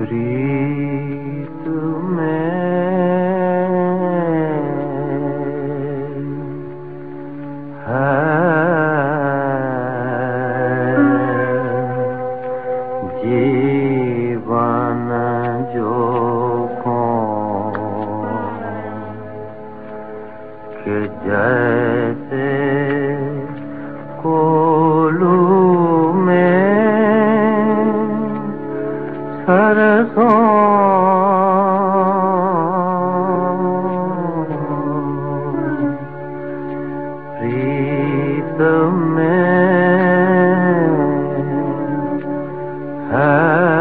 प्रीत में है जीवन जो के जैसे कोलू में सरसों प्रीत में है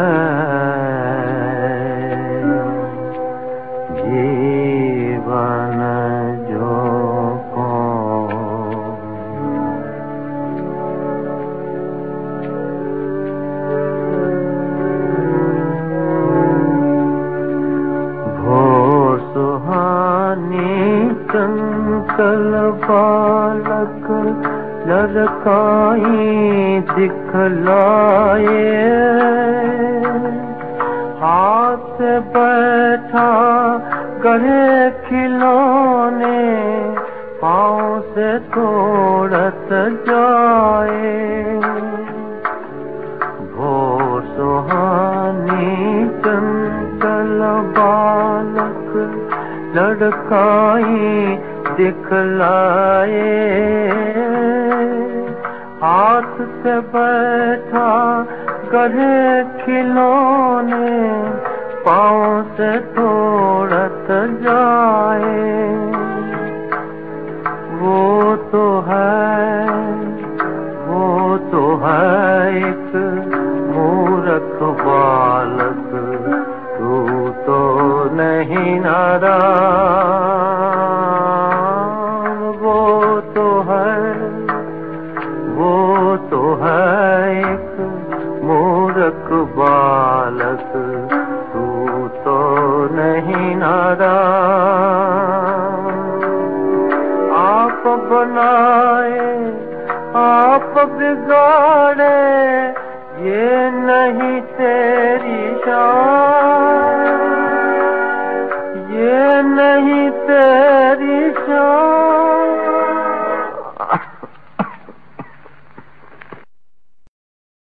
जीवन जो चंचल बालक ललकाई दिखलाए, हाथ बैठा गले खिलौने पाँव से तोड़त जाए। भोर सुहानी चंचल बालक लड़काई दिखलाए, हाथ से बैठा गले खिलौने पाँव से तोड़त जाए। वो तो है एक मूर्ख बालक, तू तो नहीं नादान। वो तो है एक मूर्ख बालक, तू तो नहीं नादान। आप बनाए आप बिगाड़े, ये नहीं थे